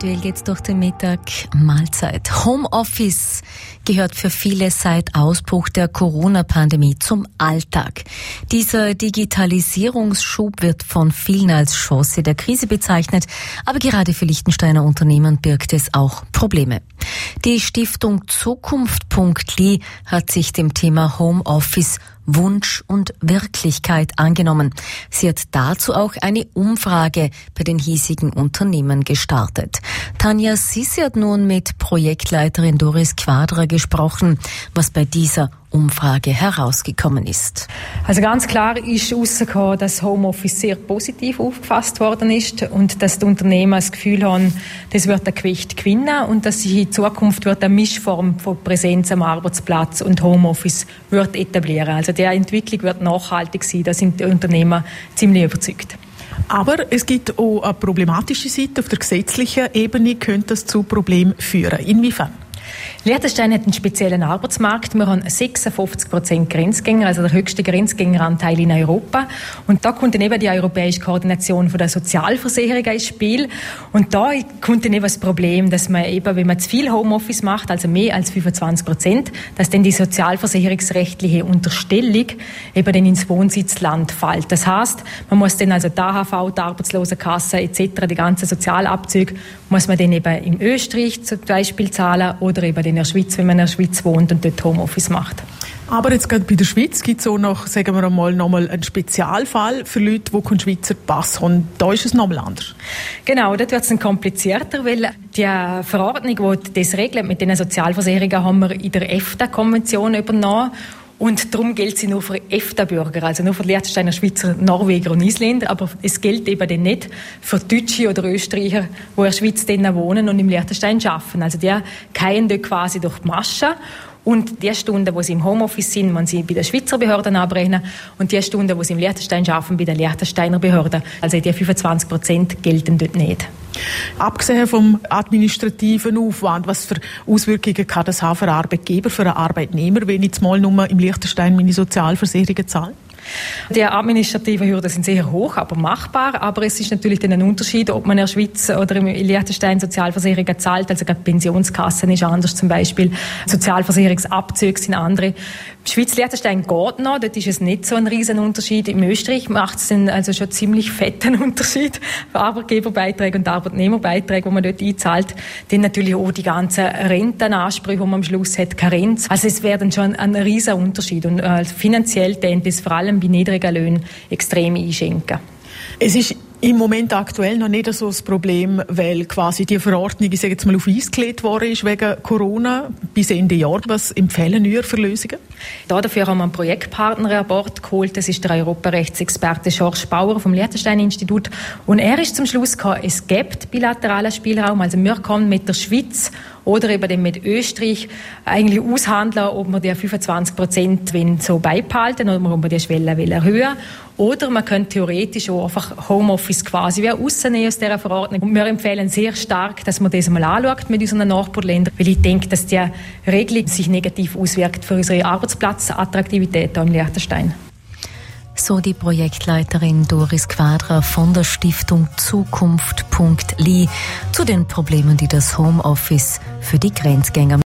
Aktuell geht's durch den Mittag. Mahlzeit. Homeoffice gehört für viele seit Ausbruch der Corona-Pandemie zum Alltag. Dieser Digitalisierungsschub wird von vielen als Chance der Krise bezeichnet, aber gerade für Liechtensteiner Unternehmen birgt es auch Probleme. Die Stiftung Zukunft.li hat sich dem Thema Homeoffice Wunsch und Wirklichkeit angenommen. Sie hat dazu auch eine Umfrage bei den hiesigen Unternehmen gestartet. Tanja Sissi hat nun mit Projektleiterin Doris Quadra gesprochen, was bei dieser Umfrage herausgekommen ist. Also ganz klar ist herausgekommen, dass Homeoffice sehr positiv aufgefasst worden ist und dass die Unternehmen das Gefühl haben, das wird ein Gewicht gewinnen und dass sich in Zukunft wird eine Mischform von Präsenz am Arbeitsplatz und Homeoffice wird etablieren. Also die Entwicklung wird nachhaltig sein, da sind die Unternehmen ziemlich überzeugt. Aber es gibt auch eine problematische Seite. Auf der gesetzlichen Ebene könnte das zu Problemen führen. Inwiefern? Liechtenstein hat einen speziellen Arbeitsmarkt. Wir haben 56% Grenzgänger, also der höchste Grenzgängeranteil in Europa. Und da kommt dann eben die europäische Koordination von der Sozialversicherung ins Spiel. Und da kommt dann eben das Problem, dass man eben, wenn man zu viel Homeoffice macht, also mehr als 25%, dass dann die sozialversicherungsrechtliche Unterstellung eben dann ins Wohnsitzland fällt. Das heisst, man muss dann also die AHV, die Arbeitslosenkasse etc., die ganzen Sozialabzüge, muss man dann eben in Österreich zum Beispiel zahlen oder eben in der Schweiz, wenn man in der Schweiz wohnt und dort Homeoffice macht. Aber jetzt gerade bei der Schweiz gibt es auch noch, sagen wir einmal, nochmal einen Spezialfall für Leute, die keinen Schweizer Pass haben. Da ist es nochmal anders. Genau, dort wird es dann komplizierter, weil die Verordnung, die das regelt mit den Sozialversicherungen, haben wir in der EFTA-Konvention übernommen. Und darum gilt sie nur für EFTA-Bürger, also nur für Liechtensteiner, Schweizer, Norweger und Isländer. Aber es gilt eben dann nicht für Deutsche oder Österreicher, die in der Schweiz wohnen und im Liechtenstein arbeiten. Also die fallen dort quasi durch die Masche. Und die Stunden, wo sie im Homeoffice sind, müssen sie bei den Schweizer Behörden abrechnen. Und die Stunden, wo sie im Liechtenstein arbeiten, bei den Liechtensteiner Behörden. Also die 25% gelten dort nicht. Abgesehen vom administrativen Aufwand, was für Auswirkungen kann das haben für einen Arbeitgeber, für einen Arbeitnehmer, wenn ich jetzt mal nur im Liechtenstein meine Sozialversicherungen zahle? Die administrativen Hürden sind sehr hoch, aber machbar. Aber es ist natürlich dann ein Unterschied, ob man in der Schweiz oder in Liechtenstein Sozialversicherungen zahlt. Also gerade Pensionskassen ist anders zum Beispiel. Sozialversicherungsabzüge sind andere. Schweiz-Liechtenstein geht noch, dort ist es nicht so ein riesen Unterschied. Im Österreich macht es dann also schon ziemlich fetten Unterschied für Arbeitgeberbeiträge und Arbeitnehmerbeiträge, die man dort einzahlt. Dann natürlich auch die ganzen Rentenansprüche, die man am Schluss hat, Karenz. Also es wäre dann schon ein riesen Unterschied und finanziell dient es vor allem bei niedrigen Löhnen extrem einschenken. Es ist im Moment aktuell noch nicht so das Problem, weil quasi die Verordnung, ich sage jetzt mal, auf Eis gelegt worden ist wegen Corona bis Ende Jahr. Was empfehlen ihr für Lösungen? Dafür haben wir einen Projektpartner an Bord geholt. Das ist der Europarechtsexperte Georges Bauer vom Liechtenstein-Institut. Und er ist zum Schluss gekommen, es gibt bilateralen Spielraum. Also wir können mit der Schweiz oder eben mit Österreich eigentlich aushandeln, ob wir die 25% so beibehalten oder ob wir die Schwelle erhöhen. Oder man könnte theoretisch auch einfach Homeoffice quasi wie rausnehmen aus dieser Verordnung. Und wir empfehlen sehr stark, dass man das mal anschaut mit unseren Nachbarländern, weil ich denke, dass die Regelung sich negativ auswirkt für unsere Arbeitsplatzattraktivität hier im Liechtenstein. So die Projektleiterin Doris Quadra von der Stiftung Zukunft.li zu den Problemen, die das Homeoffice für die Grenzgänger